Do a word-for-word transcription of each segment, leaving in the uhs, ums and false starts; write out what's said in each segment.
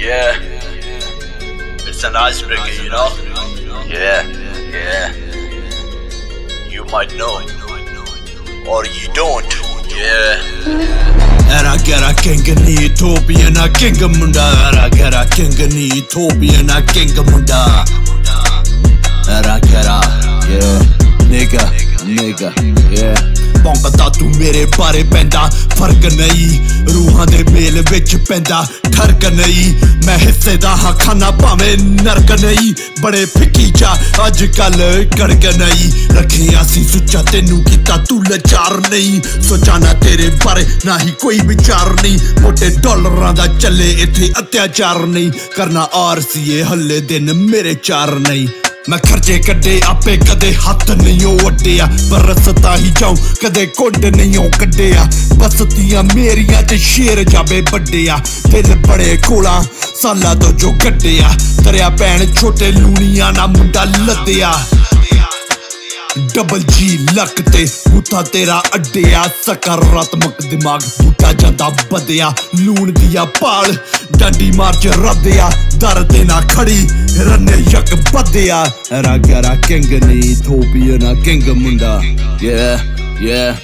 Yeah, it's an icebreaker, you know? Yeah, yeah. You might know, or you don't. Yeah. Era gera king ni Ethiopian a king munda. Era gera king ni Ethiopian a king munda. Era gera, yeah, nigga, nigga, yeah. Pongda tu mere bare penda fark nahi ruhan de mel vich penda ठरक नहीं मैं हिस्से दा हां खाना भावें नरक नहीं बड़े फिक्की जा अजकल कड़क नहीं रखे आसी सुच्चा तेनू कीता तू लाचार नहीं सोचा ना तेरे बारे ना ही कोई विचार नहीं मोटे डॉलरां दा चले इत्थे अत्याचार नहीं करना आरसीए हल्ले दिन मेरे चार नहीं मैं खर्चे कड्डे आपे कदे हथ नहीं वड्डिया पर रसता ही जाऊं कदे कुंड नहीं कड्डिया बसतियां मेरियां ते शेर जावे बड्डिया दिल बड़े कोला साला तो जो कड्डिया दरिया भैन छोटे लूनिया ना मुंडा लद्दिया डबल जी लक ते बूथा तेरा अड्डिया सकारात्मक दिमाग बूटा जांदा बदिया लून दिया पाल डंडी मार च रद्दिया दर्द ना खड़ी रन्ने यक बदिया रा गरा किंग नी Ethiopian ना किंग मुंडा yeah yeah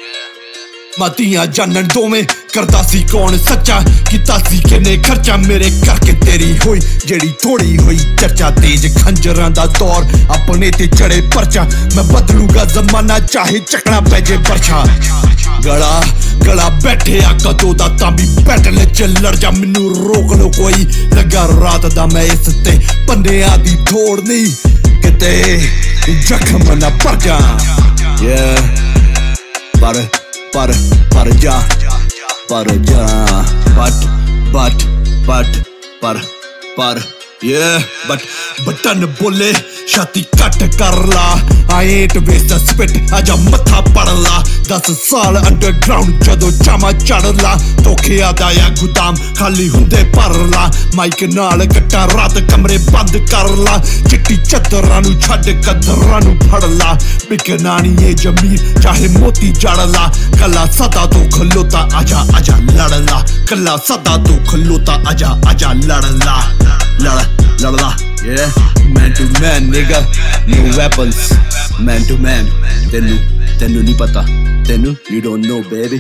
मातियां जानन दोवें करदा सी कौन सच्चा कीता सी किने खर्चा मेरे करके तेरी होई जेड़ी थोड़ी होई चर्चा तेज खंजरां दा दौर अपने ते चढ़े परचा मैं बदलूगा जमाना चाहे चकना पैजे परछा गला गला बैठे आ कदों दा तां भी बैटल च लड़ जा मैनू रोक लो कोई लगा रात दा मैं इस ते पंडियां दी थोड़ नहीं किते जख्म ना पर जा yeah पर पर पर जा पर जा but but but पर पर yeah but बटन बोले छाती कट कर ला I ain't waste a spit आजा मथा पड़ ला दस साल अंडरग्राउंड जदों जामा चढ़ ला धोखे आदा या गुदाम खाली हुंदे भर ला माइक नाल कट्टा रात कमरे बंद कर ला चिट्टी चदरां नू छड्ड कदरां नू फड़ ला बिकना नी ए जमीर चाहे मोती जड़ ला कला सदा तो खलोता आजा आजा लड़ ला कला सदा तो खलोता आजा आजा लड़ ला लड़ लड़ ला yeah man to man nigga no weapons man to man tenu tenu nahi pata tenu you don't know baby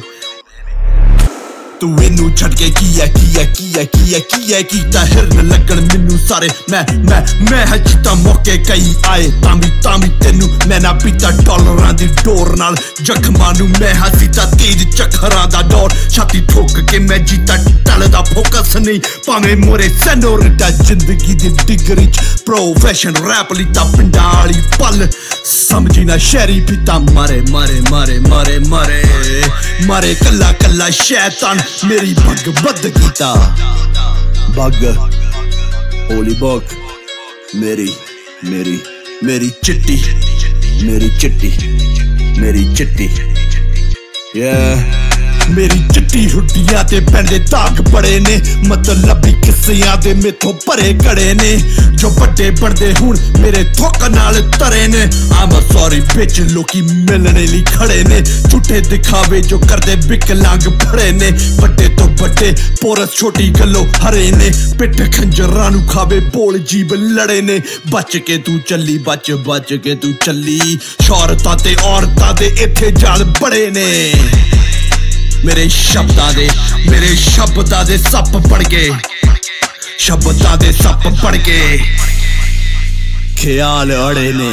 तू इनू छड़ के किया किया किया किया किया कीता हिरन लगन मैनू सारे मैं मैं मैं है जिता मौके कई आए तामी तामी तेनू मैं ना पीता डॉलरां दी डोर नाल जख्मां नू मैं हसीता तेज चक्करां दा डोर छाती ठोक के मैं जीता टलदा फोकस नहीं भावें मोरे सैनोरिटा जिंदगी दी डिग्री च प्रोफेशन रैप लीता पिंडां वाली पल समझी ना शहरी पीता मारे मारे मारे मारे मारे मारे कल्ला कल्ला शैतान मेरी बग बद कीता बग होली बग मेरी मेरी मेरी चिट्टी मेरी चिट्टी मेरी चिट्टी yeah मेरी चिट्टी हुड्डियां ते पैंदे दाग बड़े ने मतलबी किस्सियां दे मेथों भरे कड़े ने जो बड्डे बनदे हुण मेरे थुक नाल तरे ने I'm sorry bitch लोकी मिलने लई खड़े ने झूठे दिखावे जो करदे विकलांग फड़े ने बड्डे तो बड्डे पोरस छोटी गल्लो हरे ने पिठ खंजरां नू खावे बोल जीब लड़े ने बच के तू चली बच बच के तू चली शौहरतां ते औरतां दे इत्थे जाल बड़े ने मेरे शब्दां दे मेरे शब्दां दे सप पड़ गए शब्दां दे सप पड़ गए ख्याल अड़े ने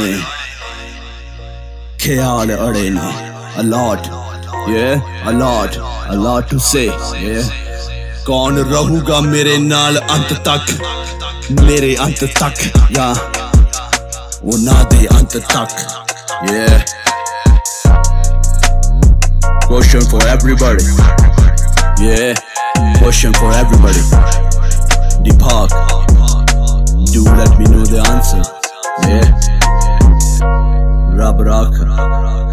ख्याल अड़े ने a lot yeah a lot a lot to say yeah कौन रहूगा मेरे नाल अंत तक मेरे अंत तक या उन्हां दे अंत तक yeah question for everybody yeah question for everybody Deepak do let me know the answer yeah Rab Rakha